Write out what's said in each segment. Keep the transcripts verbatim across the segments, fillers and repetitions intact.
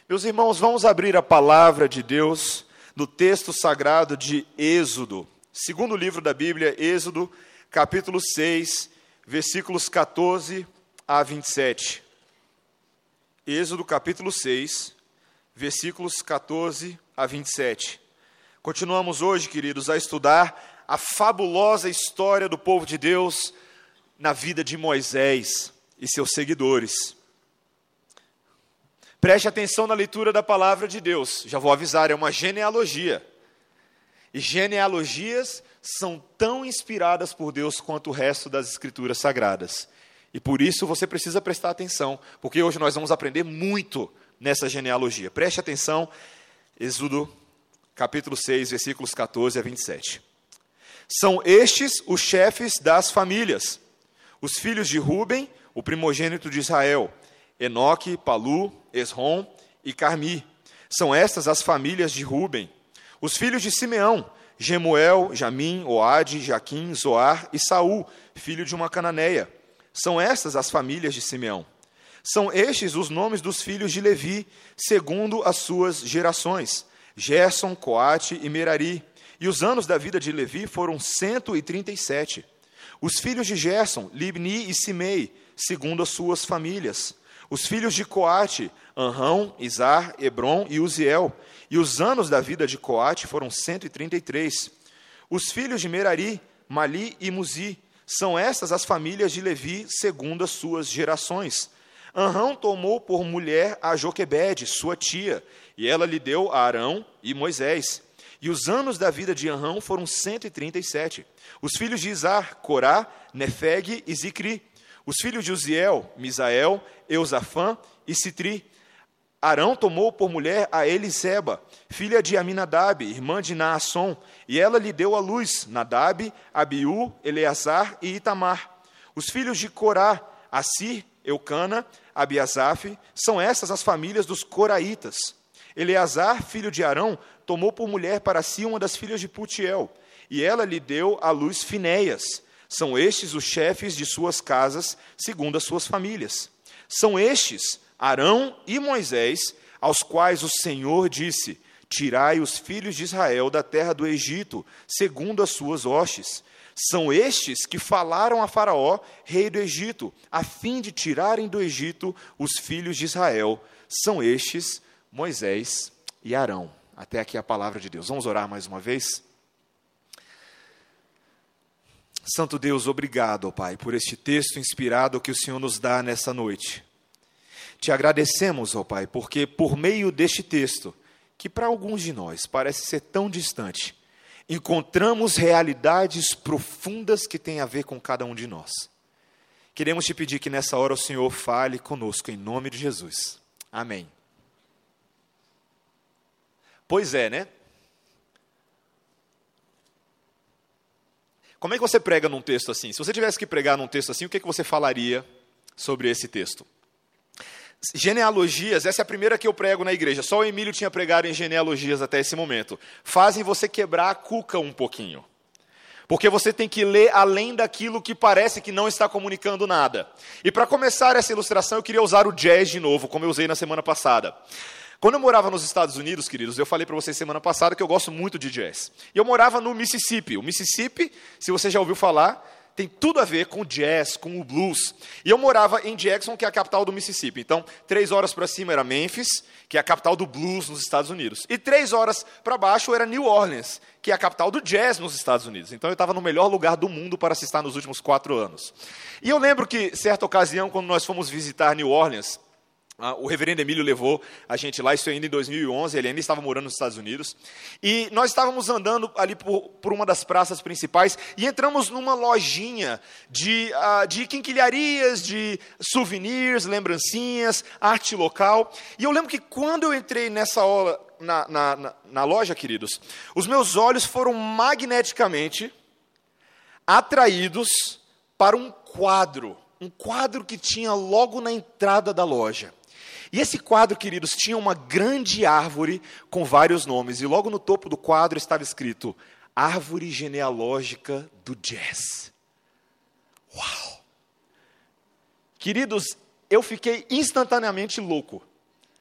Meus irmãos, vamos abrir a palavra de Deus no texto sagrado de Êxodo, segundo livro da Bíblia, Êxodo, capítulo seis, versículos quatorze a vinte e sete. Êxodo, capítulo seis, versículos quatorze a vinte e sete. Continuamos hoje, queridos, a estudar a fabulosa história do povo de Deus na vida de Moisés e seus seguidores. Preste atenção na leitura da palavra de Deus. Já vou avisar, é uma genealogia. E genealogias são tão inspiradas por Deus quanto o resto das escrituras sagradas. E por isso você precisa prestar atenção, porque hoje nós vamos aprender muito nessa genealogia. Preste atenção, Êxodo, capítulo seis, versículos quatorze a vinte e sete. São estes os chefes das famílias, os filhos de Ruben, o primogênito de Israel, Enoque, Palu, Esrom e Carmi. São estas as famílias de Ruben. Os filhos de Simeão, Gemuel, Jamim, Oade, Jaquim, Zoar e Saul, filho de uma cananeia. São estas as famílias de Simeão. São estes os nomes dos filhos de Levi, segundo as suas gerações: Gerson, Coate e Merari. E os anos da vida de Levi foram cento e trinta e sete. Os filhos de Gerson, Libni e Simei, segundo as suas famílias. Os filhos de Coate, Anrão, Izar, Hebron e Uziel. E os anos da vida de Coate foram cento e trinta e três. Os filhos de Merari, Mali e Muzi. São estas as famílias de Levi, segundo as suas gerações. Anrão tomou por mulher a Joquebede, sua tia, e ela lhe deu a Arão e Moisés. E os anos da vida de Anrão foram cento e trinta e sete. Os filhos de Izar, Corá, Nefeg e Zicri. Os filhos de Uziel, Misael, Eusafã e Citri. Arão tomou por mulher a Eliseba, filha de Aminadab, irmã de Naasson, e ela lhe deu à luz Nadab, Abiú, Eleazar e Itamar. Os filhos de Corá, Assir, Eucana, Abiasaf, são essas as famílias dos coraitas. Eleazar, filho de Arão, tomou por mulher para si uma das filhas de Putiel, e ela lhe deu à luz Finéias. São estes os chefes de suas casas, segundo as suas famílias. São estes, Arão e Moisés, aos quais o Senhor disse: tirai os filhos de Israel da terra do Egito, segundo as suas hostes. São estes que falaram a Faraó, rei do Egito, a fim de tirarem do Egito os filhos de Israel. São estes, Moisés e Arão. Até aqui a palavra de Deus. Vamos orar mais uma vez? Santo Deus, obrigado, ó Pai, por este texto inspirado que o Senhor nos dá nessa noite. Te agradecemos, ó Pai, porque por meio deste texto, que para alguns de nós parece ser tão distante, encontramos realidades profundas que têm a ver com cada um de nós. Queremos te pedir que nessa hora o Senhor fale conosco, em nome de Jesus. Amém. Pois é, né? Como é que você prega num texto assim? Se você tivesse que pregar num texto assim, o que, é que você falaria sobre esse texto? Genealogias, essa é a primeira que eu prego na igreja. Só o Emílio tinha pregado em genealogias até esse momento. Fazem você quebrar a cuca um pouquinho. Porque você tem que ler além daquilo que parece que não está comunicando nada. E para começar essa ilustração, eu queria usar o jazz de novo, como eu usei na semana passada. Quando eu morava nos Estados Unidos, queridos, eu falei para vocês semana passada que eu gosto muito de jazz. E eu morava no Mississippi. O Mississippi, se você já ouviu falar, tem tudo a ver com o jazz, com o blues. E eu morava em Jackson, que é a capital do Mississippi. Então, três horas para cima era Memphis, que é a capital do blues nos Estados Unidos. E três horas para baixo era New Orleans, que é a capital do jazz nos Estados Unidos. Então, eu estava no melhor lugar do mundo para se estar nos últimos quatro anos. E eu lembro que, certa ocasião, quando nós fomos visitar New Orleans, Ah, o reverendo Emílio levou a gente lá, isso ainda em dois mil e onze, ele ainda estava morando nos Estados Unidos, e nós estávamos andando ali por, por uma das praças principais, e entramos numa lojinha de, uh, de quinquilharias, de souvenirs, lembrancinhas, arte local, e eu lembro que quando eu entrei nessa hora, na, na, na, na loja, queridos, os meus olhos foram magneticamente atraídos para um quadro, um quadro que tinha logo na entrada da loja. E esse quadro, queridos, tinha uma grande árvore com vários nomes. E logo no topo do quadro estava escrito: Árvore Genealógica do Jazz. Uau! Queridos, eu fiquei instantaneamente louco.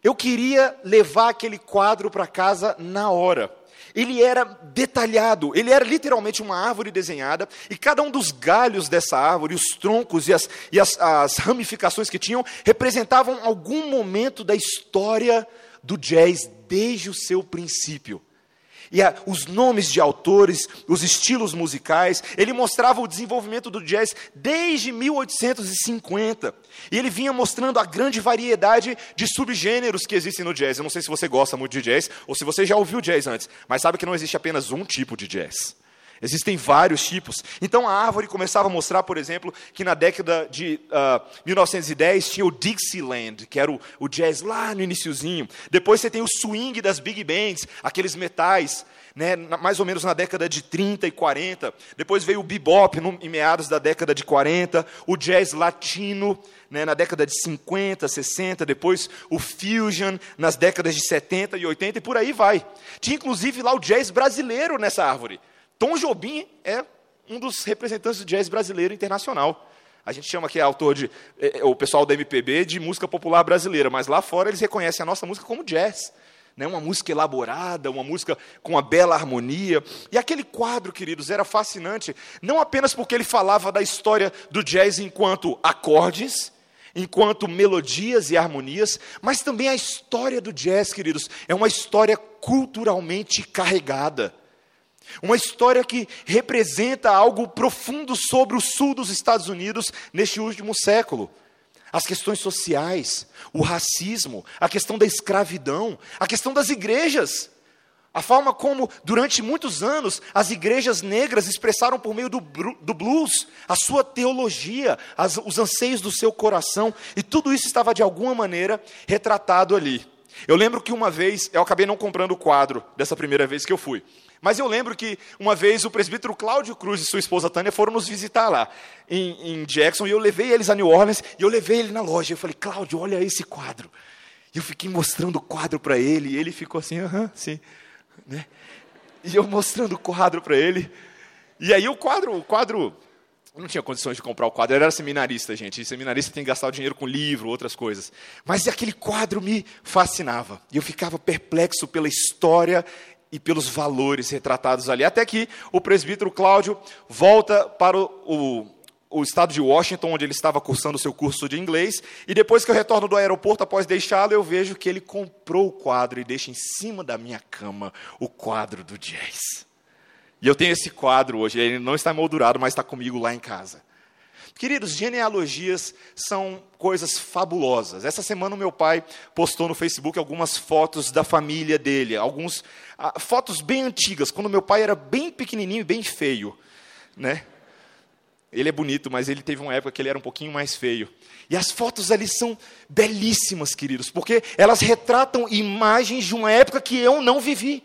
Eu queria levar aquele quadro para casa na hora. Ele era detalhado, ele era literalmente uma árvore desenhada, e cada um dos galhos dessa árvore, os troncos e as, e as, as ramificações que tinham, representavam algum momento da história do jazz desde o seu princípio. E a, os nomes de autores, os estilos musicais, ele mostrava o desenvolvimento do jazz desde mil oitocentos e cinquenta. E ele vinha mostrando a grande variedade de subgêneros que existem no jazz. Eu não sei se você gosta muito de jazz, ou se você já ouviu jazz antes, mas sabe que não existe apenas um tipo de jazz. Existem vários tipos. Então a árvore começava a mostrar, por exemplo, que na década de uh, mil novecentos e dez tinha o Dixieland, que era o, o jazz lá no iniciozinho. Depois você tem o swing das big bands, aqueles metais, né, mais ou menos na década de trinta e quarenta. Depois veio o bebop no, em meados da década de quarenta, o jazz latino, né, na década de cinquenta, sessenta, depois o fusion nas décadas de setenta e oitenta, e por aí vai. Tinha inclusive lá o jazz brasileiro nessa árvore. Tom Jobim é um dos representantes do jazz brasileiro internacional. A gente chama aqui autor de, é, o pessoal da M P B de música popular brasileira, mas lá fora eles reconhecem a nossa música como jazz. Né? Uma música elaborada, uma música com uma bela harmonia. E aquele quadro, queridos, era fascinante, não apenas porque ele falava da história do jazz enquanto acordes, enquanto melodias e harmonias, mas também a história do jazz, queridos, é uma história culturalmente carregada. Uma história que representa algo profundo sobre o sul dos Estados Unidos neste último século. As questões sociais, o racismo, a questão da escravidão, a questão das igrejas. A forma como, durante muitos anos, as igrejas negras expressaram por meio do, do blues a sua teologia, as, os anseios do seu coração. E tudo isso estava, de alguma maneira, retratado ali. Eu lembro que uma vez, eu acabei não comprando o quadro dessa primeira vez que eu fui. Mas eu lembro que uma vez o presbítero Cláudio Cruz e sua esposa Tânia foram nos visitar lá em, em Jackson, e eu levei eles a New Orleans, e eu levei ele na loja. Eu falei, Cláudio, olha esse quadro. E eu fiquei mostrando o quadro para ele, e ele ficou assim, aham, sim. Né? E eu mostrando o quadro para ele. E aí o quadro, o quadro, eu não tinha condições de comprar o quadro, eu era seminarista, gente. E seminarista tem que gastar o dinheiro com livro, outras coisas. Mas aquele quadro me fascinava. E eu ficava perplexo pela história e pelos valores retratados ali. Até que o presbítero Cláudio volta para o, o, o estado de Washington, onde ele estava cursando o seu curso de inglês. E depois que eu retorno do aeroporto, após deixá-lo, eu vejo que ele comprou o quadro e deixa em cima da minha cama o quadro do jazz. E eu tenho esse quadro hoje. Ele não está moldurado, mas está comigo lá em casa. Queridos, genealogias são coisas fabulosas. Essa semana o meu pai postou no Facebook algumas fotos da família dele, algumas ah, fotos bem antigas, quando meu pai era bem pequenininho e bem feio. Né? Ele é bonito, mas ele teve uma época que ele era um pouquinho mais feio. E as fotos ali são belíssimas, queridos, porque elas retratam imagens de uma época que eu não vivi.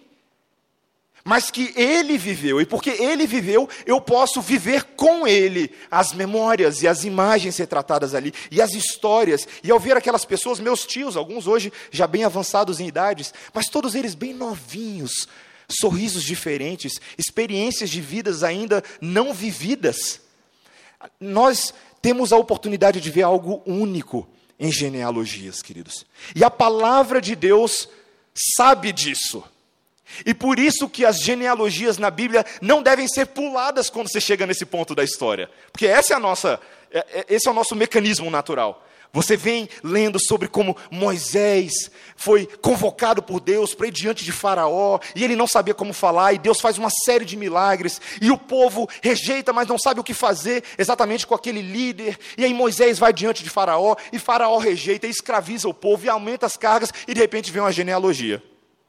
Mas que ele viveu, e porque ele viveu, eu posso viver com ele as memórias e as imagens retratadas ali, e as histórias. E ao ver aquelas pessoas, meus tios, alguns hoje já bem avançados em idades, mas todos eles bem novinhos, sorrisos diferentes, experiências de vidas ainda não vividas. Nós temos a oportunidade de ver algo único em genealogias, queridos. E a palavra de Deus sabe disso. E por isso que as genealogias na Bíblia não devem ser puladas quando você chega nesse ponto da história. Porque essa é a nossa, esse é o nosso mecanismo natural. Você vem lendo sobre como Moisés foi convocado por Deus para ir diante de Faraó, e ele não sabia como falar, e Deus faz uma série de milagres, e o povo rejeita, mas não sabe o que fazer exatamente com aquele líder, e aí Moisés vai diante de Faraó, e Faraó rejeita, e escraviza o povo, e aumenta as cargas, e de repente vem uma genealogia.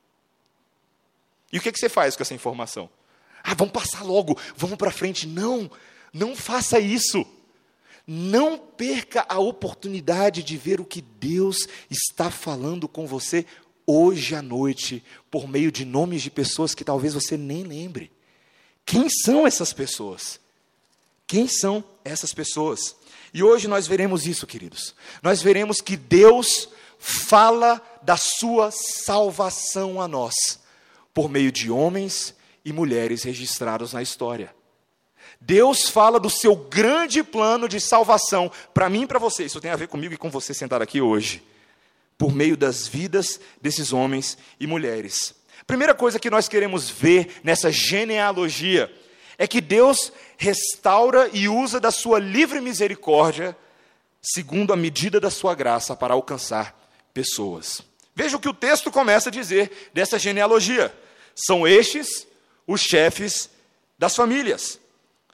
E o que, que você faz com essa informação? Ah, vamos passar logo, vamos para frente. Não, não faça isso. Não perca a oportunidade de ver o que Deus está falando com você hoje à noite, por meio de nomes de pessoas que talvez você nem lembre. Quem são essas pessoas? Quem são essas pessoas? E hoje nós veremos isso, queridos. Nós veremos que Deus fala da sua salvação a nós, por meio de homens e mulheres registrados na história. Deus fala do seu grande plano de salvação, para mim e para você. Isso tem a ver comigo e com você sentado aqui hoje. por meio das vidas desses homens e mulheres. Primeira coisa que nós queremos ver nessa genealogia é que Deus restaura e usa da sua livre misericórdia, segundo a medida da sua graça, para alcançar pessoas. Veja o que o texto começa a dizer dessa genealogia. São estes os chefes das famílias.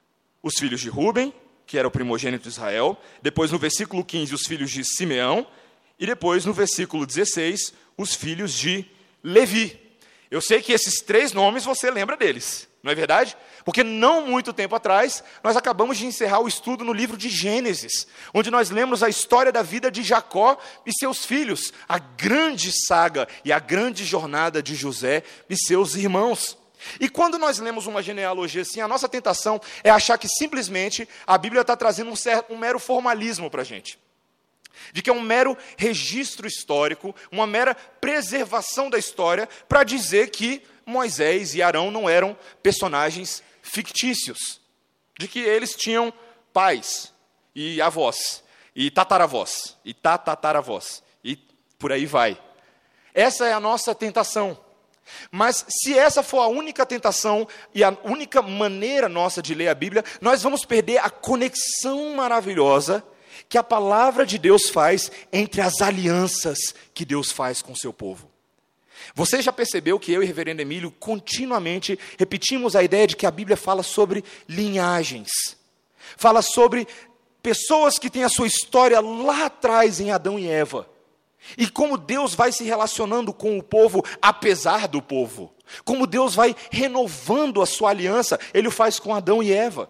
Os filhos de Ruben, que era o primogênito de Israel, depois no versículo quinze, os filhos de Simeão, e depois no versículo dezesseis, os filhos de Levi. Eu sei que esses três nomes você lembra deles, não é verdade? Porque não muito tempo atrás, nós acabamos de encerrar o estudo no livro de Gênesis, onde nós lemos a história da vida de Jacó e seus filhos, a grande saga e a grande jornada de José e seus irmãos. E quando nós lemos uma genealogia assim, a nossa tentação é achar que simplesmente a Bíblia está trazendo um, certo, um mero formalismo para a gente. De que é um mero registro histórico, uma mera preservação da história, para dizer que Moisés e Arão não eram personagens fictícios. De que eles tinham pais, e avós, e tataravós, e tatataravós, e por aí vai. Essa é a nossa tentação. Mas se essa for a única tentação e a única maneira nossa de ler a Bíblia, nós vamos perder a conexão maravilhosa que a palavra de Deus faz entre as alianças que Deus faz com o seu povo. Você já percebeu que eu e o reverendo Emílio continuamente repetimos a ideia de que a Bíblia fala sobre linhagens, fala sobre pessoas que têm a sua história lá atrás em Adão e Eva, e como Deus vai se relacionando com o povo apesar do povo, como Deus vai renovando a sua aliança. Ele o faz com Adão e Eva,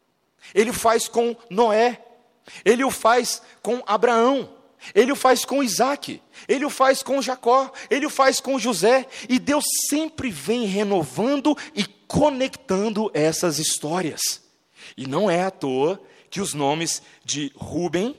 ele o faz com Noé, ele o faz com Abraão, ele o faz com Isaac, ele o faz com Jacó, ele o faz com José, e Deus sempre vem renovando e conectando essas histórias. E não é à toa que os nomes de Ruben,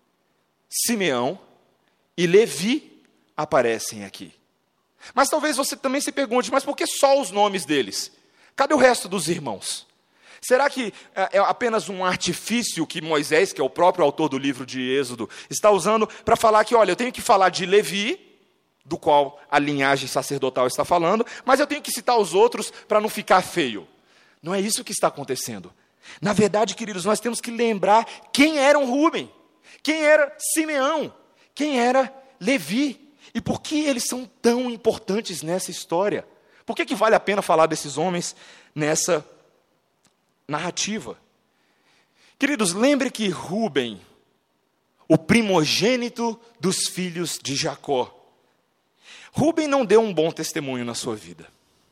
Simeão e Levi aparecem aqui. Mas talvez você também se pergunte, mas por que só os nomes deles? Cadê o resto dos irmãos? Será que é apenas um artifício que Moisés, que é o próprio autor do livro de Êxodo, está usando para falar que, olha, eu tenho que falar de Levi, do qual a linhagem sacerdotal está falando, mas eu tenho que citar os outros para não ficar feio? Não é isso que está acontecendo. Na verdade, queridos, nós temos que lembrar quem era um Ruben, quem era Simeão, quem era Levi, e por que eles são tão importantes nessa história. Por que que vale a pena falar desses homens nessa narrativa? Queridos, lembre que Ruben, o primogênito dos filhos de Jacó, Ruben não deu um bom testemunho na sua vida.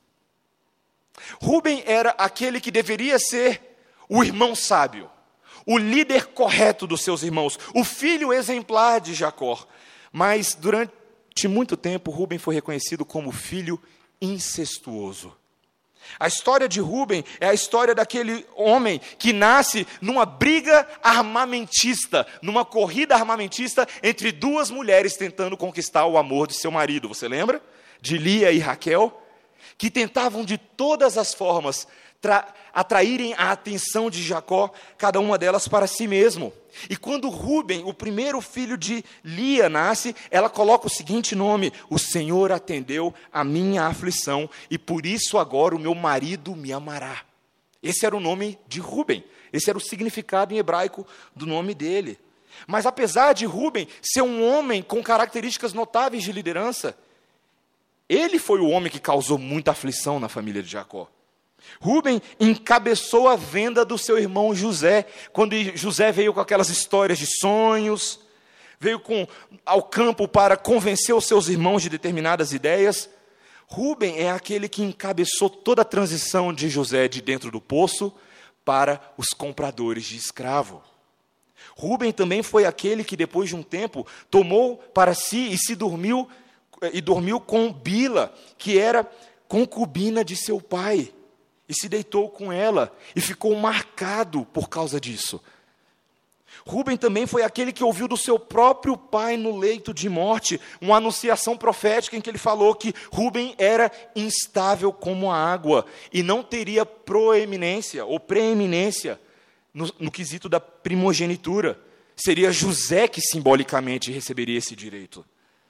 Ruben era aquele que deveria ser o irmão sábio, o líder correto dos seus irmãos, o filho exemplar de Jacó. Mas durante muito tempo, Ruben foi reconhecido como filho incestuoso. A história de Ruben é a história daquele homem que nasce numa briga armamentista, numa corrida armamentista entre duas mulheres tentando conquistar o amor de seu marido. Você lembra? De Lia e Raquel, que tentavam de todas as formas atraírem a atenção de Jacó, cada uma delas para si mesmo. E quando Ruben, o primeiro filho de Lia, nasce, ela coloca o seguinte nome: o Senhor atendeu a minha aflição, e por isso agora o meu marido me amará. Esse era o nome de Ruben, esse era o significado em hebraico do nome dele. Mas apesar de Ruben ser um homem com características notáveis de liderança, ele foi o homem que causou muita aflição na família de Jacó. Ruben encabeçou a venda do seu irmão José, quando José veio com aquelas histórias de sonhos, veio com, ao campo para convencer os seus irmãos de determinadas ideias. Ruben é aquele que encabeçou toda a transição de José de dentro do poço para os compradores de escravo. Ruben também foi aquele que depois de um tempo tomou para si e se dormiu, e dormiu com Bila, que era concubina de seu pai. E se deitou com ela, e ficou marcado por causa disso. Ruben também foi aquele que ouviu do seu próprio pai no leito de morte, uma anunciação profética em que ele falou que Ruben era instável como a água, e não teria proeminência, ou preeminência, no, no quesito da primogenitura. Seria José que simbolicamente receberia esse direito.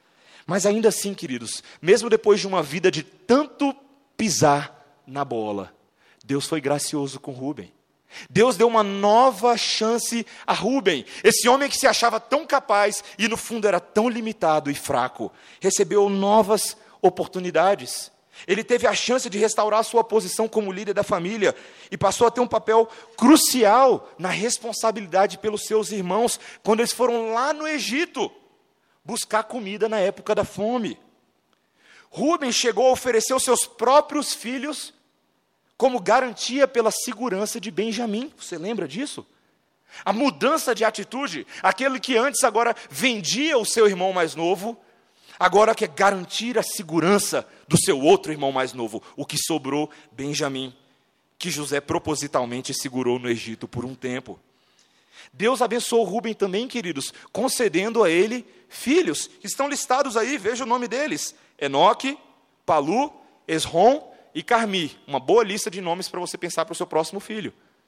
Mas ainda assim, queridos, mesmo depois de uma vida de tanto pisar na bola, Deus foi gracioso com Rúben. Deus deu uma nova chance a Rúben. Esse homem que se achava tão capaz e no fundo era tão limitado e fraco, recebeu novas oportunidades. Ele teve a chance de restaurar sua posição como líder da família e passou a ter um papel crucial na responsabilidade pelos seus irmãos quando eles foram lá no Egito buscar comida na época da fome. Rúben chegou a oferecer os seus próprios filhos como garantia pela segurança de Benjamim. Você lembra disso? A mudança de atitude, aquele que antes agora vendia o seu irmão mais novo, agora quer garantir a segurança do seu outro irmão mais novo, o que sobrou, Benjamim, que José propositalmente segurou no Egito por um tempo. Deus abençoou Rúben também, queridos, concedendo a ele filhos, que estão listados aí, veja o nome deles: Enoque, Palu, Esrom e Carmi. Uma boa lista de nomes para você pensar para o seu próximo filho.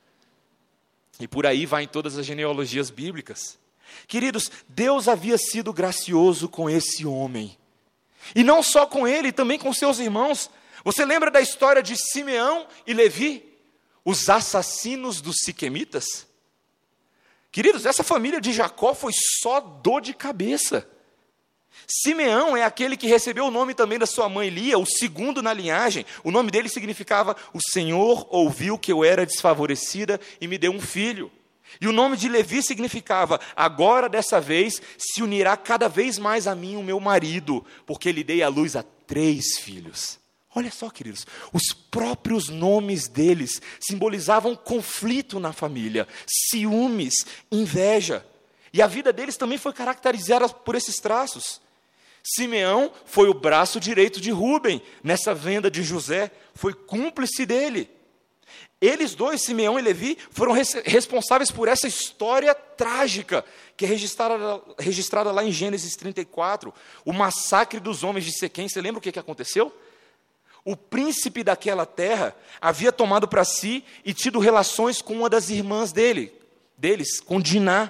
E por aí vai em todas as genealogias bíblicas. Queridos, Deus havia sido gracioso com esse homem. E não só com ele, também com seus irmãos. Você lembra da história de Simeão e Levi, os assassinos dos siquemitas? Queridos, essa família de Jacó foi só dor de cabeça. Simeão é aquele que recebeu o nome também da sua mãe Lia, o segundo na linhagem. O nome dele significava: o Senhor ouviu que eu era desfavorecida e me deu um filho. E o nome de Levi significava: agora dessa vez se unirá cada vez mais a mim o meu marido, porque lhe dei à luz a três filhos. Olha só, queridos, os próprios nomes deles simbolizavam conflito na família, ciúmes, inveja. E a vida deles também foi caracterizada por esses traços. Simeão foi o braço direito de Rúben nessa venda de José, foi cúmplice dele. Eles dois, Simeão e Levi, foram res- responsáveis por essa história trágica, que é registrada, registrada lá em Gênesis trinta e quatro, o massacre dos homens de Sequém. Você lembra o que, que aconteceu? O príncipe daquela terra havia tomado para si e tido relações com uma das irmãs dele, deles, com Diná.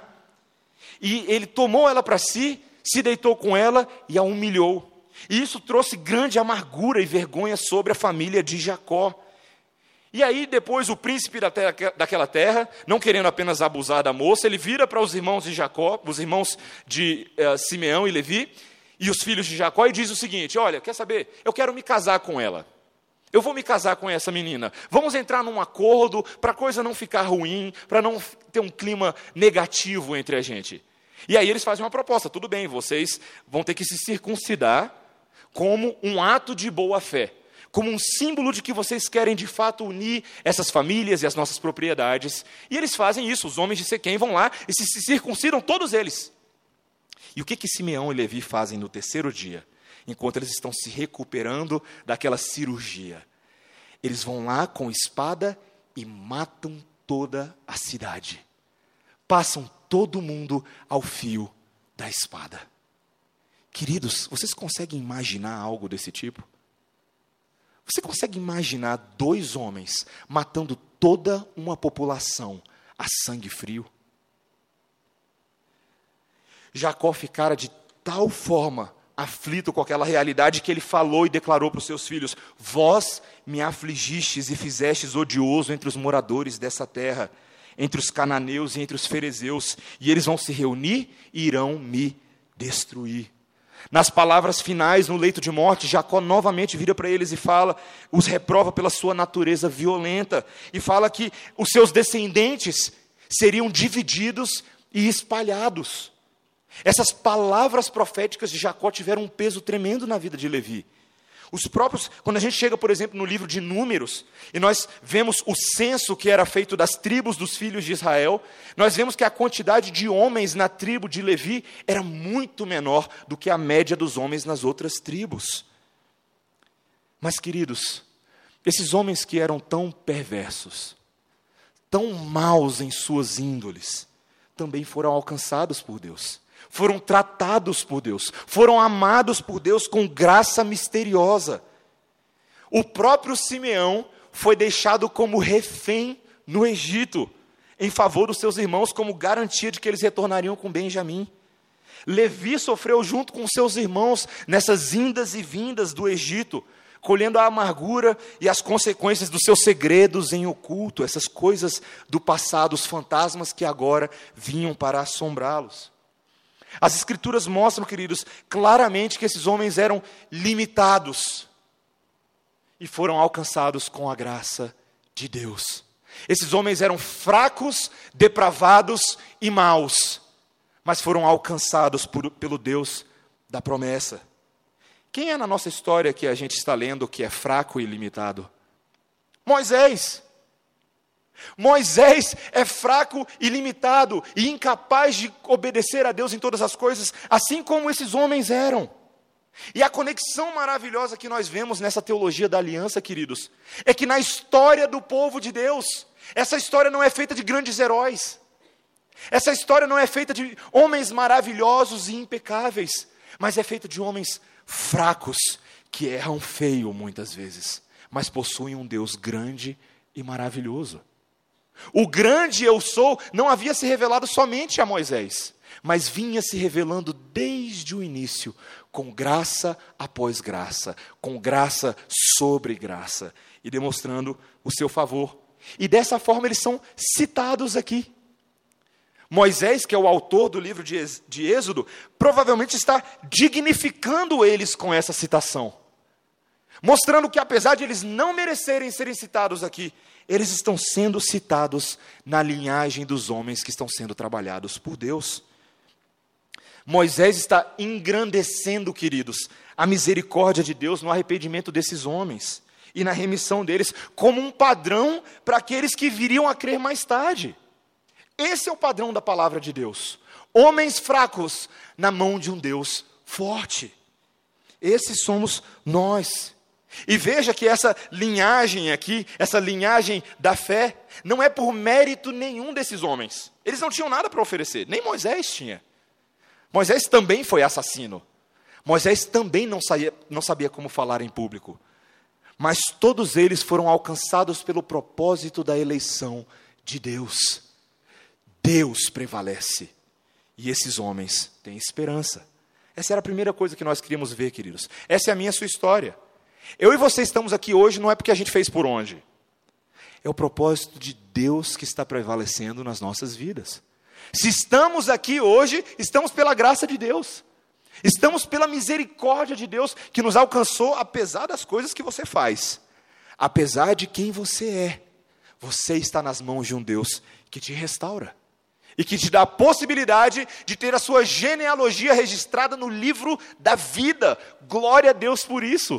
E ele tomou ela para si, se deitou com ela e a humilhou. E isso trouxe grande amargura e vergonha sobre a família de Jacó. E aí depois o príncipe da terra, daquela terra, não querendo apenas abusar da moça, ele vira para os irmãos de Jacó, os irmãos de uh, Simeão e Levi, e os filhos de Jacó, e diz o seguinte: olha, quer saber? Eu quero me casar com ela. Eu vou me casar com essa menina. Vamos entrar num acordo para a coisa não ficar ruim, para não ter um clima negativo entre a gente. E aí eles fazem uma proposta: tudo bem, vocês vão ter que se circuncidar como um ato de boa-fé, como um símbolo de que vocês querem de fato unir essas famílias e as nossas propriedades. E eles fazem isso, os homens de Sequém vão lá e se circuncidam todos eles. E o que que Simeão e Levi fazem no terceiro dia, enquanto eles estão se recuperando daquela cirurgia? Eles vão lá com espada e matam toda a cidade. Passam todo mundo ao fio da espada. Queridos, vocês conseguem imaginar algo desse tipo? Você consegue imaginar dois homens matando toda uma população a sangue frio? Jacó ficara de tal forma aflito com aquela realidade que ele falou e declarou para os seus filhos: vós me afligistes e fizestes odioso entre os moradores dessa terra, entre os cananeus e entre os ferezeus, e eles vão se reunir e irão me destruir. Nas palavras finais, no leito de morte, Jacó novamente vira para eles e fala, os reprova pela sua natureza violenta, e fala que os seus descendentes seriam divididos e espalhados. Essas palavras proféticas de Jacó tiveram um peso tremendo na vida de Levi. Os próprios, quando a gente chega, por exemplo, no livro de Números, e nós vemos o censo que era feito das tribos dos filhos de Israel, nós vemos que a quantidade de homens na tribo de Levi era muito menor do que a média dos homens nas outras tribos. Mas, queridos, esses homens que eram tão perversos, tão maus em suas índoles, também foram alcançados por Deus. Foram tratados por Deus, foram amados por Deus com graça misteriosa. O próprio Simeão foi deixado como refém no Egito, em favor dos seus irmãos, como garantia de que eles retornariam com Benjamim. Levi sofreu junto com seus irmãos nessas indas e vindas do Egito, colhendo a amargura e as consequências dos seus segredos em oculto, essas coisas do passado, os fantasmas que agora vinham para assombrá-los. As Escrituras mostram, queridos, claramente que esses homens eram limitados e foram alcançados com a graça de Deus. Esses homens eram fracos, depravados e maus, mas foram alcançados por, pelo Deus da promessa. Quem é na nossa história que a gente está lendo que é fraco e limitado? Moisés. Moisés é fraco e limitado e incapaz de obedecer a Deus em todas as coisas, assim como esses homens eram. E a conexão maravilhosa que nós vemos nessa teologia da aliança, queridos, é que na história do povo de Deus, essa história não é feita de grandes heróis. Essa história não é feita de homens maravilhosos e impecáveis, mas é feita de homens fracos, que erram feio muitas vezes, mas possuem um Deus grande e maravilhoso. O grande eu sou não havia se revelado somente a Moisés, mas vinha se revelando desde o início, com graça após graça, com graça sobre graça, e demonstrando o seu favor. E dessa forma eles são citados aqui. Moisés, que é o autor do livro de Êxodo, provavelmente está dignificando eles com essa citação, mostrando que apesar de eles não merecerem serem citados aqui, eles estão sendo citados na linhagem dos homens que estão sendo trabalhados por Deus. Moisés está engrandecendo, queridos, a misericórdia de Deus no arrependimento desses homens e na remissão deles, como um padrão para aqueles que viriam a crer mais tarde. Esse é o padrão da palavra de Deus. Homens fracos na mão de um Deus forte. Esses somos nós. E veja que essa linhagem aqui, essa linhagem da fé, não é por mérito nenhum desses homens. Eles não tinham nada para oferecer, nem Moisés tinha. Moisés também foi assassino. Moisés também não sabia, não sabia como falar em público. Mas todos eles foram alcançados pelo propósito da eleição de Deus. Deus prevalece. E esses homens têm esperança. Essa era a primeira coisa que nós queríamos ver, queridos. Essa é a minha e a sua história. Eu e você estamos aqui hoje não é porque a gente fez por onde. É o propósito de Deus que está prevalecendo nas nossas vidas. Se estamos aqui hoje, estamos pela graça de Deus. Estamos pela misericórdia de Deus que nos alcançou, apesar das coisas que você faz. Apesar de quem você é. Você está nas mãos de um Deus que te restaura. E que te dá a possibilidade de ter a sua genealogia registrada no livro da vida. Glória a Deus por isso.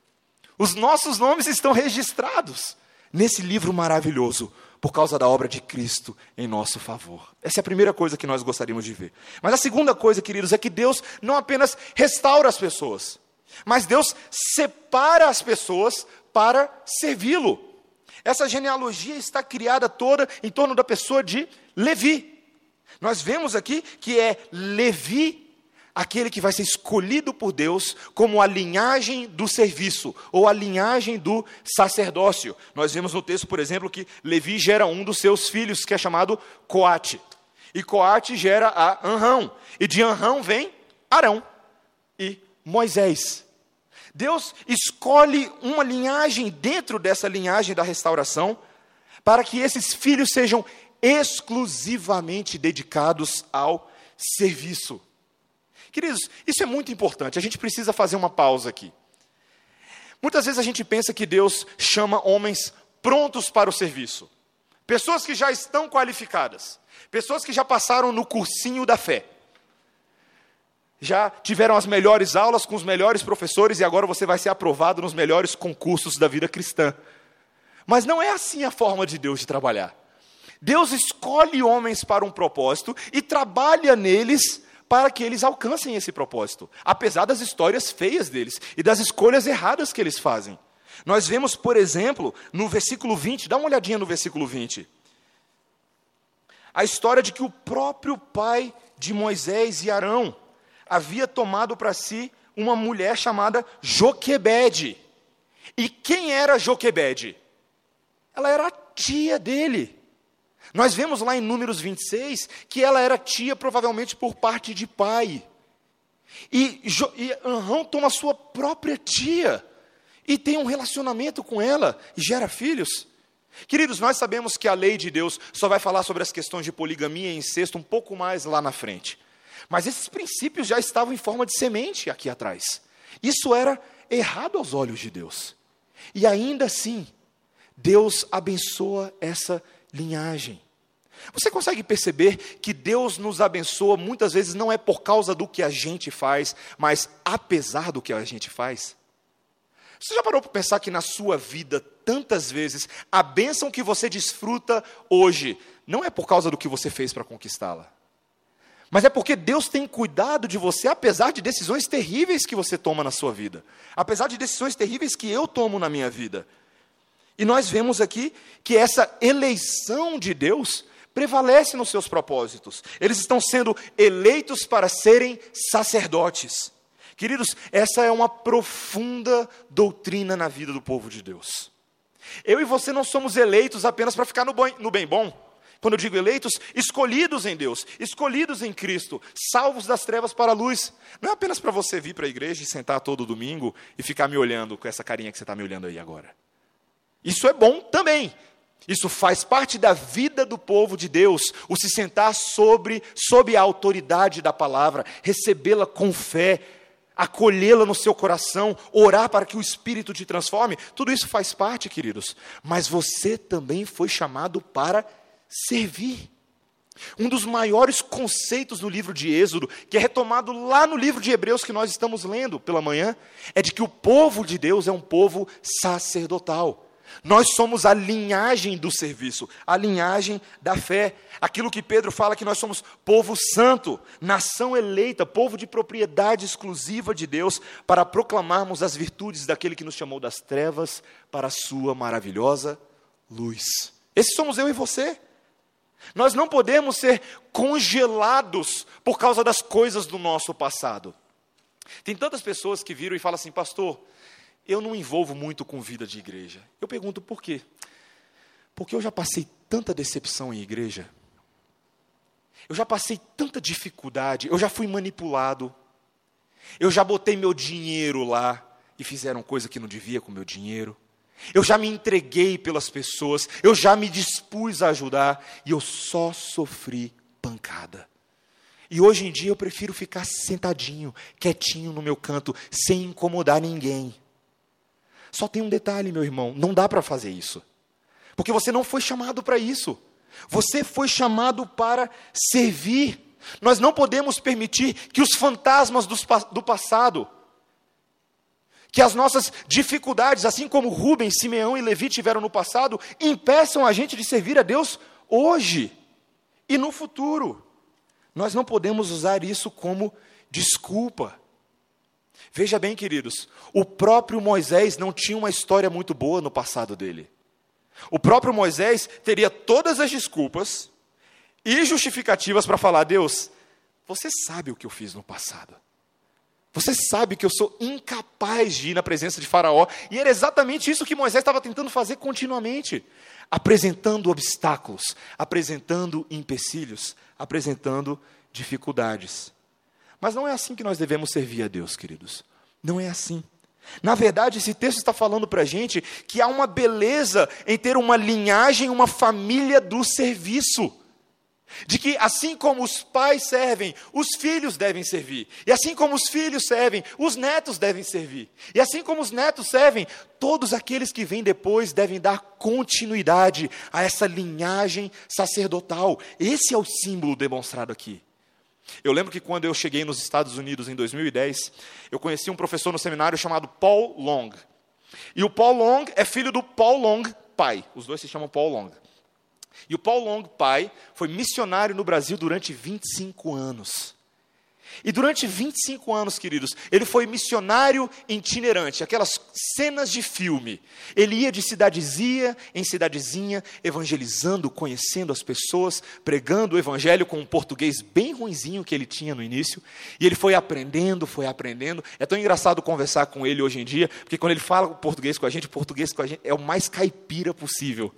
Os nossos nomes estão registrados nesse livro maravilhoso, por causa da obra de Cristo em nosso favor. Essa é a primeira coisa que nós gostaríamos de ver. Mas a segunda coisa, queridos, é que Deus não apenas restaura as pessoas, mas Deus separa as pessoas para servi-lo. Essa genealogia está criada toda em torno da pessoa de Levi. Nós vemos aqui que é Levi aquele que vai ser escolhido por Deus como a linhagem do serviço, ou a linhagem do sacerdócio. Nós vemos no texto, por exemplo, que Levi gera um dos seus filhos, que é chamado Coate. E Coate gera a Anrão. E de Anrão vem Arão e Moisés. Deus escolhe uma linhagem dentro dessa linhagem da restauração, para que esses filhos sejam exclusivamente dedicados ao serviço. Queridos, isso é muito importante, a gente precisa fazer uma pausa aqui. Muitas vezes a gente pensa que Deus chama homens prontos para o serviço. Pessoas que já estão qualificadas. Pessoas que já passaram no cursinho da fé. Já tiveram as melhores aulas com os melhores professores e agora você vai ser aprovado nos melhores concursos da vida cristã. Mas não é assim a forma de Deus de trabalhar. Deus escolhe homens para um propósito e trabalha neles para que eles alcancem esse propósito, apesar das histórias feias deles e das escolhas erradas que eles fazem. Nós vemos, por exemplo, no versículo vinte, dá uma olhadinha no versículo vinte, a história de que o próprio pai de Moisés e Arão havia tomado para si uma mulher chamada Joquebede. E quem era Joquebede? Ela era a tia dele. Nós vemos lá em Números vinte e seis que ela era tia provavelmente por parte de pai. E, e Arão toma sua própria tia e tem um relacionamento com ela e gera filhos. Queridos, nós sabemos que a lei de Deus só vai falar sobre as questões de poligamia e incesto um pouco mais lá na frente. Mas esses princípios já estavam em forma de semente aqui atrás. Isso era errado aos olhos de Deus. E ainda assim, Deus abençoa essa linhagem. Você consegue perceber que Deus nos abençoa muitas vezes não é por causa do que a gente faz, mas apesar do que a gente faz? Você já parou para pensar que na sua vida, tantas vezes, a bênção que você desfruta hoje, não é por causa do que você fez para conquistá-la, mas é porque Deus tem cuidado de você, apesar de decisões terríveis que você toma na sua vida, apesar de decisões terríveis que eu tomo na minha vida. E nós vemos aqui que essa eleição de Deus prevalece nos seus propósitos. Eles estão sendo eleitos para serem sacerdotes. Queridos, essa é uma profunda doutrina na vida do povo de Deus. Eu e você não somos eleitos apenas para ficar no, bom, no bem bom. Quando eu digo eleitos, escolhidos em Deus, escolhidos em Cristo, salvos das trevas para a luz. Não é apenas para você vir para a igreja e sentar todo domingo e ficar me olhando com essa carinha que você está me olhando aí agora. Isso é bom também. Isso faz parte da vida do povo de Deus, o se sentar sobre, sob a autoridade da palavra, recebê-la com fé, acolhê-la no seu coração, orar para que o Espírito te transforme. Tudo isso faz parte, queridos. Mas você também foi chamado para servir. Um dos maiores conceitos do livro de Êxodo, que é retomado lá no livro de Hebreus que nós estamos lendo pela manhã, é de que o povo de Deus é um povo sacerdotal. Nós somos a linhagem do serviço, a linhagem da fé. Aquilo que Pedro fala que nós somos povo santo, nação eleita, povo de propriedade exclusiva de Deus, para proclamarmos as virtudes daquele que nos chamou das trevas para a sua maravilhosa luz. Esses somos eu e você. Nós não podemos ser congelados por causa das coisas do nosso passado. Tem tantas pessoas que viram e falam assim: pastor, eu não envolvo muito com vida de igreja. Eu pergunto por quê? Porque eu já passei tanta decepção em igreja. Eu já passei tanta dificuldade. Eu já fui manipulado. Eu já botei meu dinheiro lá e fizeram coisa que não devia com meu dinheiro. Eu já me entreguei pelas pessoas. Eu já me dispus a ajudar. E eu só sofri pancada. E hoje em dia eu prefiro ficar sentadinho, quietinho no meu canto, sem incomodar ninguém. Só tem um detalhe, meu irmão, não dá para fazer isso. Porque você não foi chamado para isso. Você foi chamado para servir. Nós não podemos permitir que os fantasmas do passado, que as nossas dificuldades, assim como Rubem, Simeão e Levi tiveram no passado, impeçam a gente de servir a Deus hoje e no futuro. Nós não podemos usar isso como desculpa. Veja bem, queridos, o próprio Moisés não tinha uma história muito boa no passado dele. O próprio Moisés teria todas as desculpas e justificativas para falar: Deus, você sabe o que eu fiz no passado. Você sabe que eu sou incapaz de ir na presença de Faraó. E era exatamente isso que Moisés estava tentando fazer continuamente. Apresentando obstáculos, apresentando empecilhos, apresentando dificuldades. Mas não é assim que nós devemos servir a Deus, queridos. Não é assim. Na verdade, esse texto está falando para a gente que há uma beleza em ter uma linhagem, uma família do serviço. De que assim como os pais servem, os filhos devem servir. E assim como os filhos servem, os netos devem servir. E assim como os netos servem, todos aqueles que vêm depois devem dar continuidade a essa linhagem sacerdotal. Esse é o símbolo demonstrado aqui. Eu lembro que quando eu cheguei nos Estados Unidos em dois mil e dez, eu conheci um professor no seminário chamado Paul Long. E o Paul Long é filho do Paul Long pai. Os dois se chamam Paul Long. E o Paul Long pai foi missionário no Brasil durante vinte e cinco anos. E durante vinte e cinco anos, queridos, ele foi missionário itinerante, aquelas cenas de filme. Ele ia de cidadezinha em cidadezinha, evangelizando, conhecendo as pessoas, pregando o evangelho com um português bem ruinzinho que ele tinha no início. E ele foi aprendendo, foi aprendendo. É tão engraçado conversar com ele hoje em dia, porque quando ele fala português com a gente, o português com a gente é o mais caipira possível.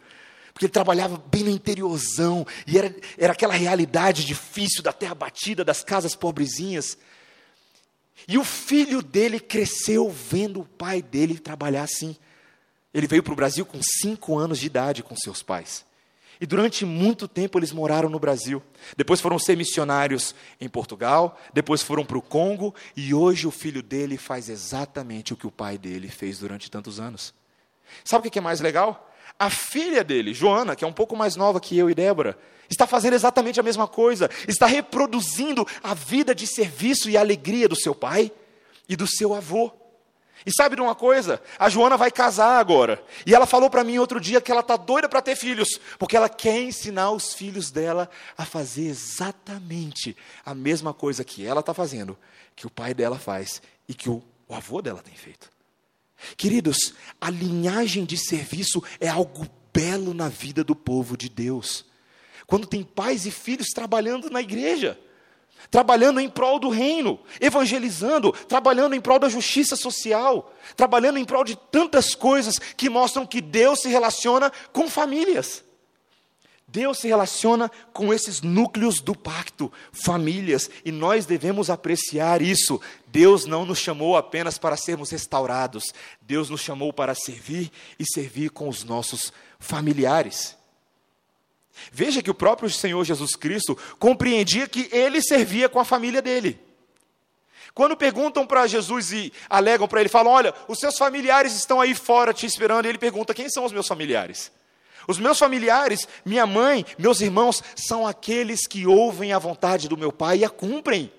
Porque ele trabalhava bem no interiorzão, e era, era aquela realidade difícil da terra batida, das casas pobrezinhas. E o filho dele cresceu vendo o pai dele trabalhar assim. Ele veio para o Brasil com cinco anos de idade com seus pais. E durante muito tempo eles moraram no Brasil. Depois foram ser missionários em Portugal, depois foram para o Congo, e hoje o filho dele faz exatamente o que o pai dele fez durante tantos anos. Sabe o que é mais legal? A filha dele, Joana, que é um pouco mais nova que eu e Débora, está fazendo exatamente a mesma coisa, está reproduzindo a vida de serviço e alegria do seu pai e do seu avô. E sabe de uma coisa? A Joana vai casar agora. E ela falou para mim outro dia que ela está doida para ter filhos, porque ela quer ensinar os filhos dela a fazer exatamente a mesma coisa que ela está fazendo, que o pai dela faz e que o, o avô dela tem feito. Queridos, a linhagem de serviço é algo belo na vida do povo de Deus. Quando tem pais e filhos trabalhando na igreja, trabalhando em prol do reino, evangelizando, trabalhando em prol da justiça social, trabalhando em prol de tantas coisas que mostram que Deus se relaciona com famílias. Deus se relaciona com esses núcleos do pacto, famílias, e nós devemos apreciar isso. Deus não nos chamou apenas para sermos restaurados, Deus nos chamou para servir e servir com os nossos familiares. Veja que o próprio Senhor Jesus Cristo compreendia que ele servia com a família dele. Quando perguntam para Jesus e alegam para ele, falam, olha, os seus familiares estão aí fora te esperando, e ele pergunta, quem são os meus familiares? Os meus familiares, minha mãe, meus irmãos, são aqueles que ouvem a vontade do meu Pai e a cumprem.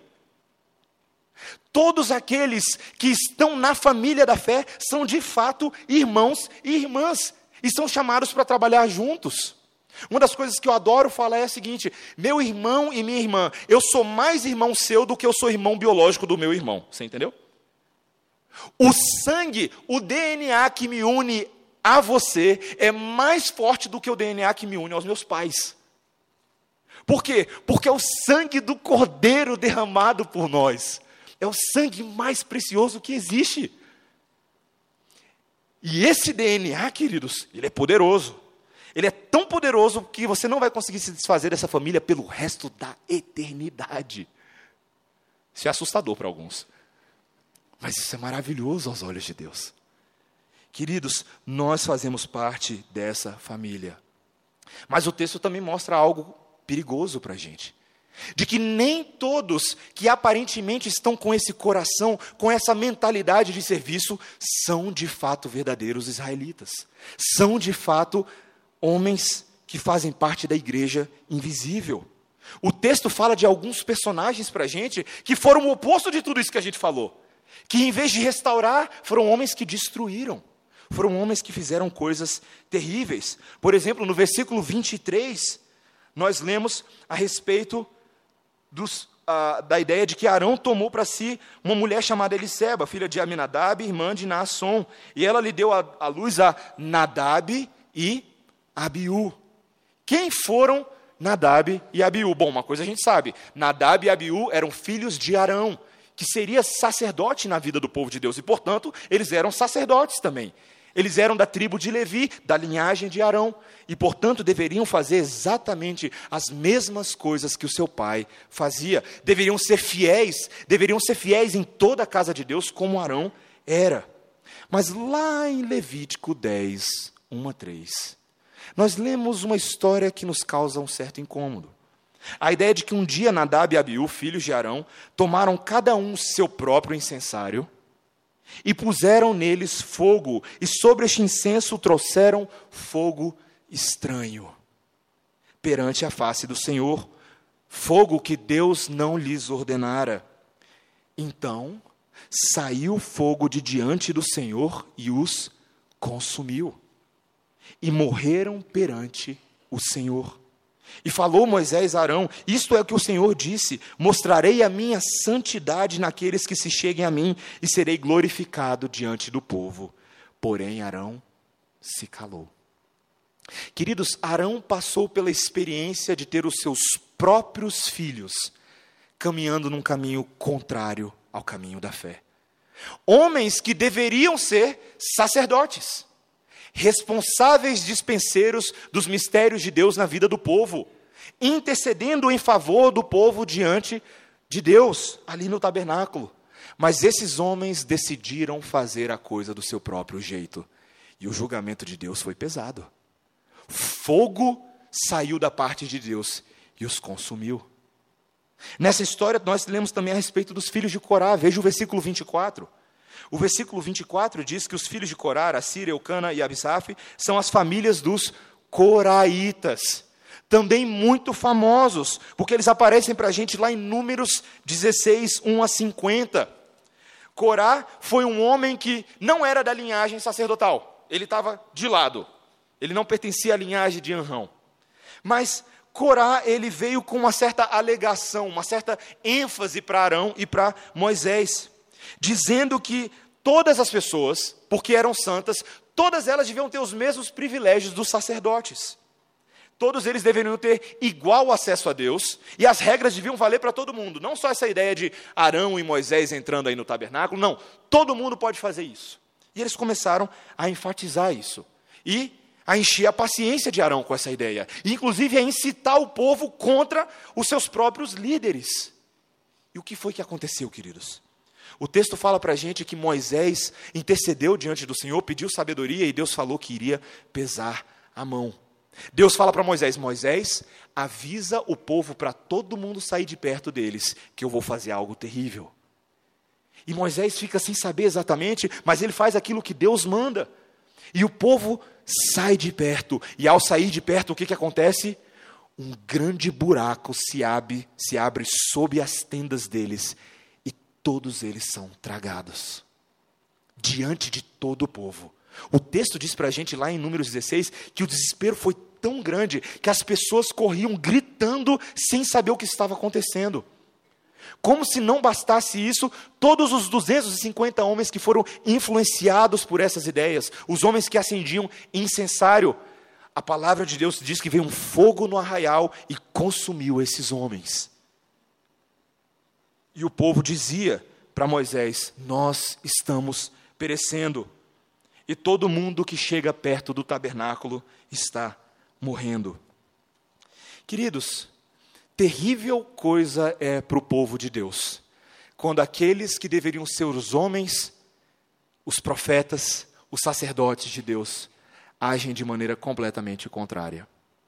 Todos aqueles que estão na família da fé são de fato irmãos e irmãs, e são chamados para trabalhar juntos. Uma das coisas que eu adoro falar é a seguinte, meu irmão e minha irmã, eu sou mais irmão seu do que eu sou irmão biológico do meu irmão, você entendeu? O sangue, o D N A que me une a você é mais forte do que o D N A que me une aos meus pais. Por quê? Porque é o sangue do Cordeiro derramado por nós. É o sangue mais precioso que existe. E esse D N A, queridos, ele é poderoso. Ele é tão poderoso que você não vai conseguir se desfazer dessa família pelo resto da eternidade. Isso é assustador para alguns. Mas isso é maravilhoso aos olhos de Deus. Queridos, nós fazemos parte dessa família. Mas o texto também mostra algo perigoso para a gente. De que nem todos que aparentemente estão com esse coração, com essa mentalidade de serviço, são de fato verdadeiros israelitas. São de fato homens que fazem parte da igreja invisível. O texto fala de alguns personagens para a gente que foram o oposto de tudo isso que a gente falou. Que em vez de restaurar, foram homens que destruíram. Foram homens que fizeram coisas terríveis. Por exemplo, no versículo vinte e três, nós lemos a respeito dos, uh, da ideia de que Arão tomou para si uma mulher chamada Eliseba, filha de Aminadab, irmã de Naasson. E ela lhe deu à luz a Nadab e Abiú. Quem foram Nadab e Abiú? Bom, uma coisa a gente sabe, Nadab e Abiú eram filhos de Arão, que seria sacerdote na vida do povo de Deus, e portanto, eles eram sacerdotes também. Eles eram da tribo de Levi, da linhagem de Arão, e portanto deveriam fazer exatamente as mesmas coisas que o seu pai fazia. Deveriam ser fiéis, deveriam ser fiéis em toda a casa de Deus, como Arão era. Mas lá em Levítico dez, um a três, nós lemos uma história que nos causa um certo incômodo. A ideia de que um dia Nadab e Abiú, filhos de Arão, tomaram cada um seu próprio incensário e puseram neles fogo, e sobre este incenso trouxeram fogo estranho perante a face do Senhor, fogo que Deus não lhes ordenara. Então saiu fogo de diante do Senhor e os consumiu, e morreram perante o Senhor. E falou Moisés a Arão, isto é o que o Senhor disse, mostrarei a minha santidade naqueles que se cheguem a mim, e serei glorificado diante do povo. Porém Arão se calou. Queridos, Arão passou pela experiência de ter os seus próprios filhos caminhando num caminho contrário ao caminho da fé. Homens que deveriam ser sacerdotes, responsáveis dispenseiros dos mistérios de Deus na vida do povo, intercedendo em favor do povo diante de Deus, ali no tabernáculo. Mas esses homens decidiram fazer a coisa do seu próprio jeito, e o julgamento de Deus foi pesado. Fogo saiu da parte de Deus e os consumiu. Nessa história, nós lemos também a respeito dos filhos de Corá. Veja o versículo vinte e quatro. O versículo vinte e quatro diz que os filhos de Corá, Assir, Eucana e Abisaf, são as famílias dos coraitas, também muito famosos, porque eles aparecem para a gente lá em Números dezesseis, um a cinquenta. Corá foi um homem que não era da linhagem sacerdotal, ele estava de lado, ele não pertencia à linhagem de Arão. Mas Corá, ele veio com uma certa alegação, uma certa ênfase para Arão e para Moisés, dizendo que todas as pessoas, porque eram santas, todas elas deviam ter os mesmos privilégios dos sacerdotes. Todos eles deveriam ter igual acesso a Deus, e as regras deviam valer para todo mundo. Não só essa ideia de Arão e Moisés entrando aí no tabernáculo, não, todo mundo pode fazer isso. E eles começaram a enfatizar isso, e a encher a paciência de Arão com essa ideia, e inclusive a incitar o povo contra os seus próprios líderes. E o que foi que aconteceu, queridos? O texto fala para a gente que Moisés intercedeu diante do Senhor, pediu sabedoria, e Deus falou que iria pesar a mão. Deus fala para Moisés: Moisés, avisa o povo para todo mundo sair de perto deles, que eu vou fazer algo terrível. E Moisés fica sem saber exatamente, mas ele faz aquilo que Deus manda. E o povo sai de perto, e ao sair de perto, o que, que acontece? Um grande buraco se abre, se abre sob as tendas deles, e todos eles são tragados, diante de todo o povo. O texto diz para a gente lá em Números dezesseis, que o desespero foi tão grande, que as pessoas corriam gritando, sem saber o que estava acontecendo. Como se não bastasse isso, todos os duzentos e cinquenta homens que foram influenciados por essas ideias, os homens que acendiam incensário, a palavra de Deus diz que veio um fogo no arraial e consumiu esses homens. E o povo dizia para Moisés: nós estamos perecendo, e todo mundo que chega perto do tabernáculo está morrendo. Queridos, terrível coisa é para o povo de Deus, quando aqueles que deveriam ser os homens, os profetas, os sacerdotes de Deus, agem de maneira completamente contrária.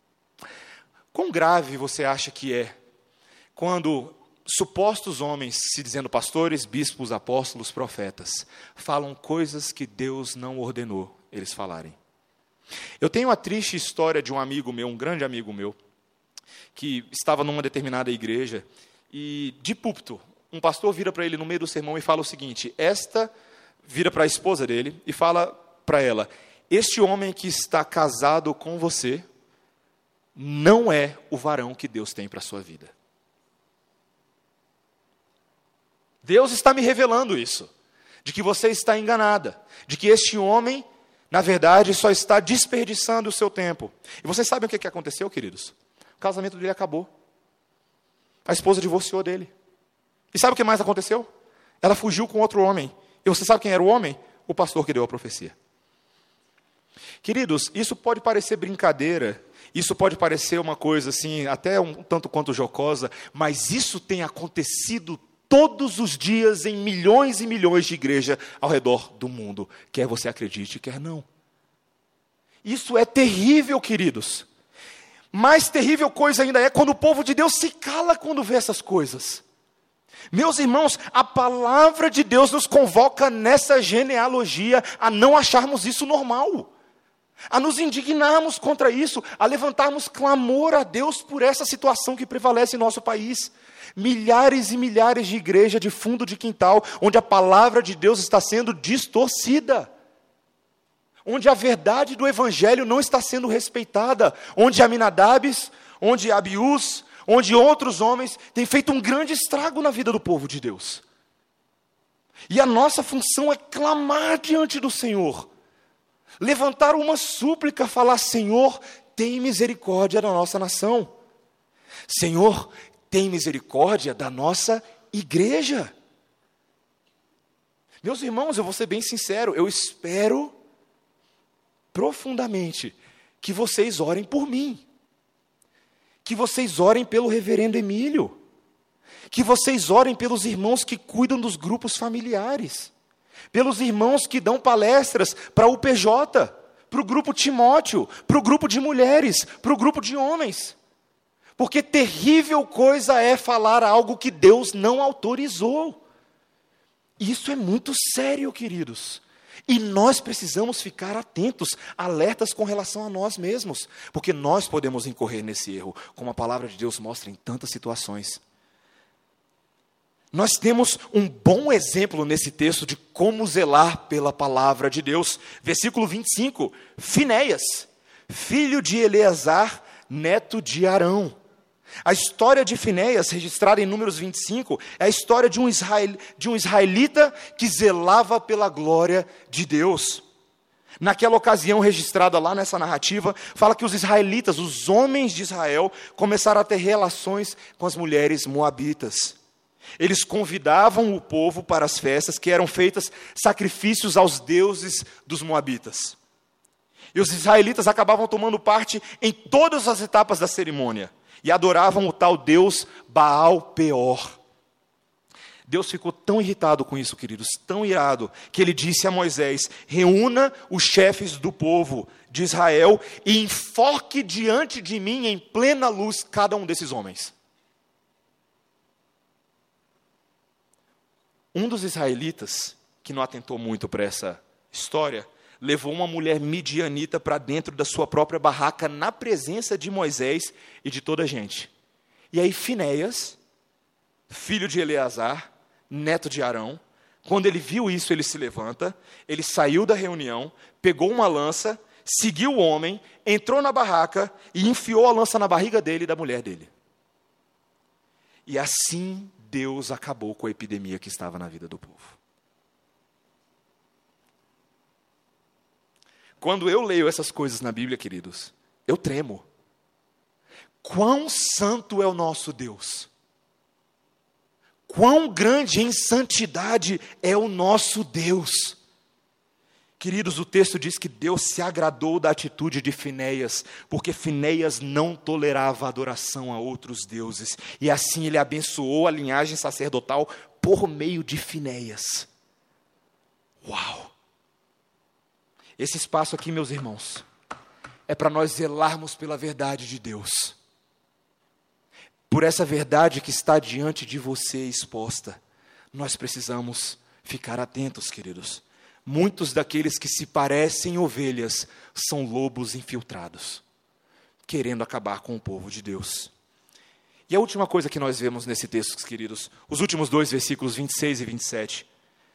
Quão grave você acha que é quando supostos homens, se dizendo pastores, bispos, apóstolos, profetas, falam coisas que Deus não ordenou eles falarem? Eu tenho a triste história de um amigo meu, um grande amigo meu, que estava numa determinada igreja, e de púlpito, um pastor vira para ele no meio do sermão e fala o seguinte, esta vira para a esposa dele e fala para ela: este homem que está casado com você não é o varão que Deus tem para a sua vida. Deus está me revelando isso, de que você está enganada, de que este homem, na verdade, só está desperdiçando o seu tempo. E vocês sabem o que aconteceu, queridos? O casamento dele acabou. A esposa divorciou dele. E sabe o que mais aconteceu? Ela fugiu com outro homem. E você sabe quem era o homem? O pastor que deu a profecia. Queridos, isso pode parecer brincadeira, isso pode parecer uma coisa assim, até um tanto quanto jocosa, mas isso tem acontecido todos os dias em milhões e milhões de igrejas ao redor do mundo, quer você acredite, quer não. Isso é terrível, queridos. Mais terrível coisa ainda é quando o povo de Deus se cala quando vê essas coisas. Meus irmãos, a palavra de Deus nos convoca nessa genealogia a não acharmos isso normal, a nos indignarmos contra isso, a levantarmos clamor a Deus por essa situação que prevalece em nosso país. Milhares e milhares de igrejas de fundo de quintal, onde a palavra de Deus está sendo distorcida, onde a verdade do evangelho não está sendo respeitada, onde Aminadabes, onde Abiús, onde outros homens têm feito um grande estrago na vida do povo de Deus. E a nossa função é clamar diante do Senhor, levantar uma súplica, falar: Senhor, tem misericórdia da nossa nação. Senhor, tem misericórdia da nossa igreja. Meus irmãos, eu vou ser bem sincero, eu espero profundamente que vocês orem por mim, que vocês orem pelo reverendo Emílio, que vocês orem pelos irmãos que cuidam dos grupos familiares, pelos irmãos que dão palestras para o U P J, para o grupo Timóteo, para o grupo de mulheres, para o grupo de homens. Porque terrível coisa é falar algo que Deus não autorizou. Isso é muito sério, queridos. E nós precisamos ficar atentos, alertas com relação a nós mesmos, porque nós podemos incorrer nesse erro, como a palavra de Deus mostra em tantas situações. Nós temos um bom exemplo nesse texto de como zelar pela palavra de Deus. Versículo vinte e cinco, Finéias, filho de Eleazar, neto de Arão. A história de Finéias, registrada em Números vinte e cinco, é a história de um, israel, de um israelita que zelava pela glória de Deus. Naquela ocasião registrada lá nessa narrativa, fala que os israelitas, os homens de Israel, começaram a ter relações com as mulheres moabitas. Eles convidavam o povo para as festas que eram feitas sacrifícios aos deuses dos moabitas. E os israelitas acabavam tomando parte em todas as etapas da cerimônia. E adoravam o tal Deus Baal Peor. Deus ficou tão irritado com isso, queridos, tão irado, que ele disse a Moisés: reúna os chefes do povo de Israel e enfoque diante de mim em plena luz cada um desses homens. Um dos israelitas, que não atentou muito para essa história, levou uma mulher midianita para dentro da sua própria barraca, na presença de Moisés e de toda a gente. E aí Finéias, filho de Eleazar, neto de Arão, quando ele viu isso, ele se levanta, ele saiu da reunião, pegou uma lança, seguiu o homem, entrou na barraca e enfiou a lança na barriga dele e da mulher dele. E assim Deus acabou com a epidemia que estava na vida do povo. Quando eu leio essas coisas na Bíblia, queridos, eu tremo. Quão santo é o nosso Deus! Quão grande em santidade é o nosso Deus! Queridos, o texto diz que Deus se agradou da atitude de Finéias, porque Finéias não tolerava a adoração a outros deuses, e assim ele abençoou a linhagem sacerdotal por meio de Finéias. Uau! Esse espaço aqui, meus irmãos, é para nós zelarmos pela verdade de Deus. Por essa verdade que está diante de você exposta, nós precisamos ficar atentos, queridos. Muitos daqueles que se parecem ovelhas são lobos infiltrados, querendo acabar com o povo de Deus. E a última coisa que nós vemos nesse texto, queridos, os últimos dois versículos, vinte e seis e vinte e sete.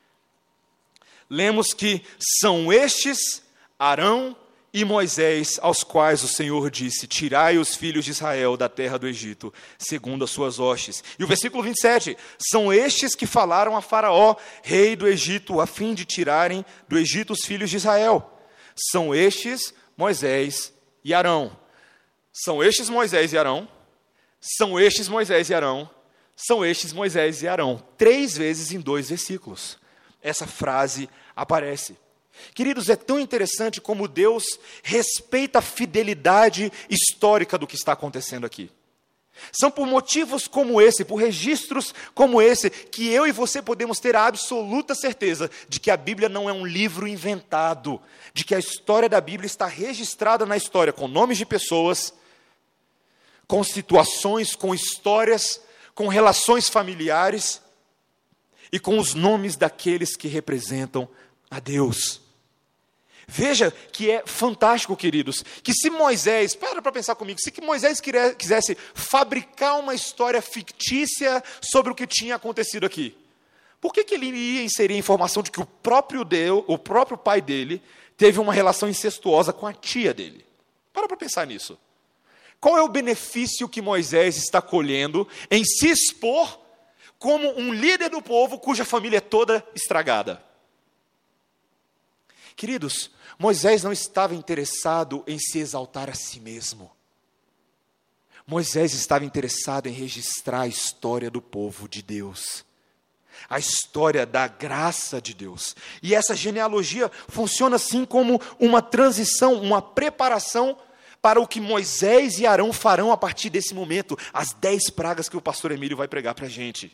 Lemos que são estes Arão e Moisés, aos quais o Senhor disse: tirai os filhos de Israel da terra do Egito, segundo as suas hostes. E o versículo vinte e sete, são estes que falaram a Faraó, rei do Egito, a fim de tirarem do Egito os filhos de Israel. São estes Moisés e Arão. São estes Moisés e Arão. São estes Moisés e Arão. São estes Moisés e Arão. Três vezes em dois versículos essa frase aparece. Queridos, é tão interessante como Deus respeita a fidelidade histórica do que está acontecendo aqui. São por motivos como esse, por registros como esse, que eu e você podemos ter a absoluta certeza de que a Bíblia não é um livro inventado, de que a história da Bíblia está registrada na história, com nomes de pessoas, com situações, com histórias, com relações familiares e com os nomes daqueles que representam a Deus. Veja que é fantástico, queridos, que se Moisés, para para pensar comigo, se que Moisés quisesse fabricar uma história fictícia sobre o que tinha acontecido aqui, por que que ele ia inserir a informação de que o próprio Deus, o próprio pai dele, teve uma relação incestuosa com a tia dele? Para para pensar nisso. Qual é o benefício que Moisés está colhendo em se expor como um líder do povo cuja família é toda estragada? Queridos, Moisés não estava interessado em se exaltar a si mesmo. Moisés estava interessado em registrar a história do povo de Deus. a história da graça de Deus. E essa genealogia funciona assim como uma transição, uma preparação para o que Moisés e Arão farão a partir desse momento, as dez pragas que o pastor Emílio vai pregar para a gente.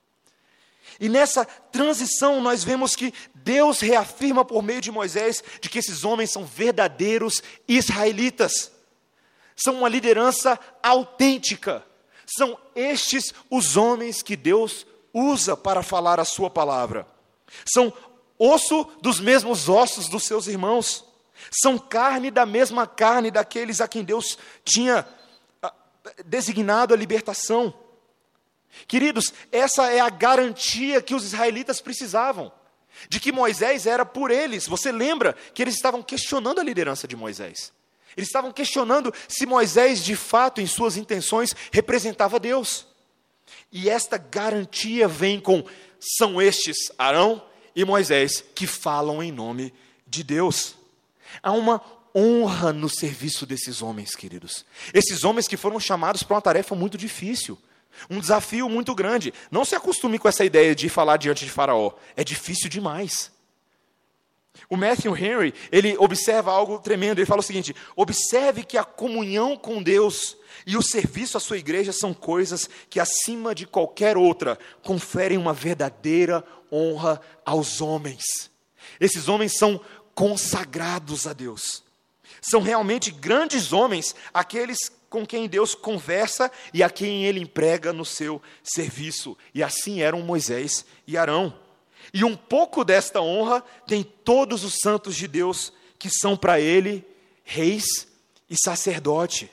E nessa transição nós vemos que Deus reafirma por meio de Moisés de que esses homens são verdadeiros israelitas. São uma liderança autêntica. São estes os homens que Deus usa para falar a sua palavra. São osso dos mesmos ossos dos seus irmãos. São carne da mesma carne daqueles a quem Deus tinha designado a libertação. Queridos, essa é a garantia que os israelitas precisavam, de que Moisés era por eles. Você lembra que eles estavam questionando a liderança de Moisés. Eles estavam questionando se Moisés, de fato, em suas intenções, representava Deus. E esta garantia vem com, são estes, Arão e Moisés, que falam em nome de Deus. Há uma honra no serviço desses homens, queridos. Esses homens que foram chamados para uma tarefa muito difícil. Um desafio muito grande. Não se acostume com essa ideia de falar diante de Faraó. É difícil demais. O Matthew Henry, ele observa algo tremendo. Ele fala o seguinte: observe que a comunhão com Deus e o serviço à sua igreja são coisas que, acima de qualquer outra, conferem uma verdadeira honra aos homens. Esses homens são consagrados a Deus. São realmente grandes homens, aqueles com quem Deus conversa e a quem Ele emprega no seu serviço. E assim eram Moisés e Arão. E um pouco desta honra tem todos os santos de Deus, que são para Ele reis e sacerdote.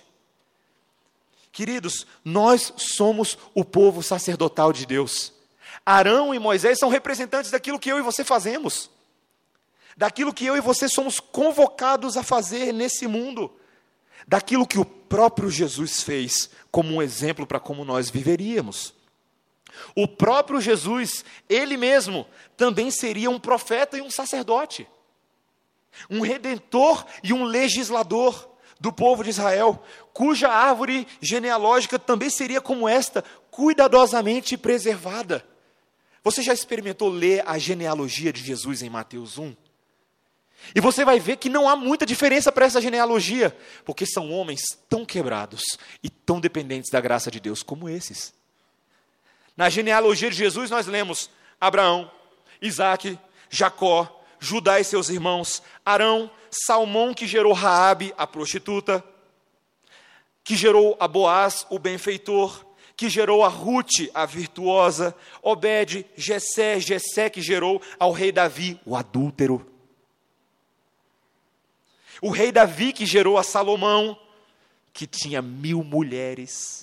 Queridos, nós somos o povo sacerdotal de Deus. Arão e Moisés são representantes daquilo que eu e você fazemos. Daquilo que eu e você somos convocados a fazer nesse mundo. Daquilo que o próprio Jesus fez como um exemplo para como nós viveríamos. O próprio Jesus, Ele mesmo, também seria um profeta e um sacerdote. Um redentor e um legislador do povo de Israel, cuja árvore genealógica também seria como esta, cuidadosamente preservada. Você já experimentou ler a genealogia de Jesus em Mateus um? E você vai ver que não há muita diferença para essa genealogia, porque são homens tão quebrados e tão dependentes da graça de Deus como esses. Na genealogia de Jesus nós lemos Abraão, Isaque, Jacó, Judá e seus irmãos, Arão, Salmão que gerou Raabe, a prostituta, que gerou a Boaz, o benfeitor, que gerou a Rute, a virtuosa, Obed, Jessé, Jessé que gerou ao rei Davi, o adúltero. O rei Davi que gerou a Salomão, que tinha mil mulheres.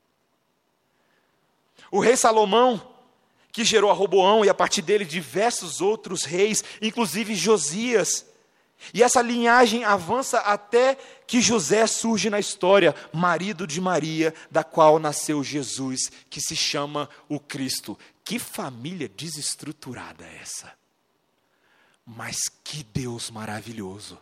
O rei Salomão, que gerou a Roboão e a partir dele diversos outros reis, inclusive Josias. E essa linhagem avança até que José surge na história, marido de Maria, da qual nasceu Jesus, que se chama o Cristo. Que família desestruturada é essa? Mas que Deus maravilhoso.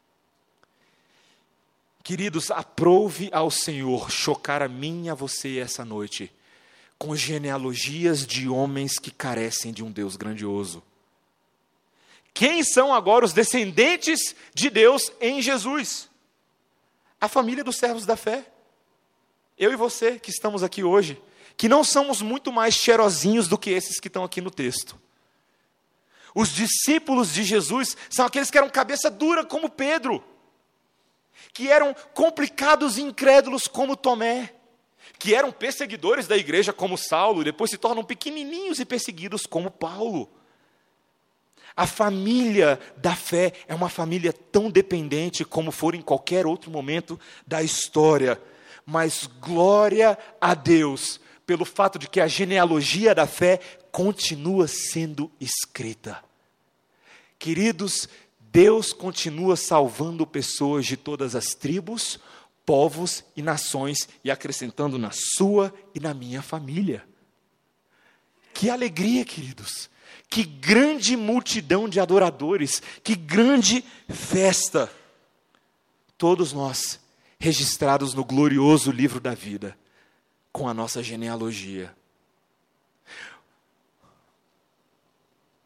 Queridos, aprove ao Senhor chocar a mim e a você essa noite, com genealogias de homens que carecem de um Deus grandioso. Quem são agora os descendentes de Deus em Jesus? A família dos servos da fé. Eu e você que estamos aqui hoje, que não somos muito mais cheirosinhos do que esses que estão aqui no texto. Os discípulos de Jesus são aqueles que eram cabeça dura como Pedro, que eram complicados e incrédulos como Tomé, que eram perseguidores da igreja como Saulo, e depois se tornam pequenininhos e perseguidos como Paulo. A família da fé é uma família tão dependente como for em qualquer outro momento da história, mas glória a Deus pelo fato de que a genealogia da fé continua sendo escrita. Queridos, Deus continua salvando pessoas de todas as tribos, povos e nações e acrescentando na sua e na minha família. Que alegria, queridos! Que grande multidão de adoradores, que grande festa! Todos nós registrados no glorioso livro da vida, com a nossa genealogia.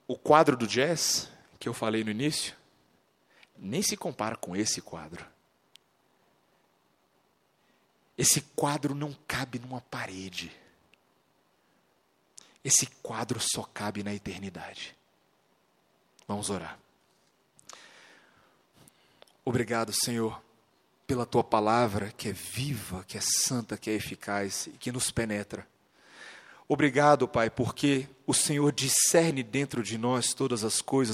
o quadro do jazz, que eu falei no início, nem se compara com esse quadro. Esse quadro não cabe numa parede. Esse quadro só cabe na eternidade. Vamos orar. Obrigado, Senhor, pela Tua palavra que é viva, que é santa, que é eficaz e que nos penetra. Obrigado, Pai, porque o Senhor discerne dentro de nós todas as coisas,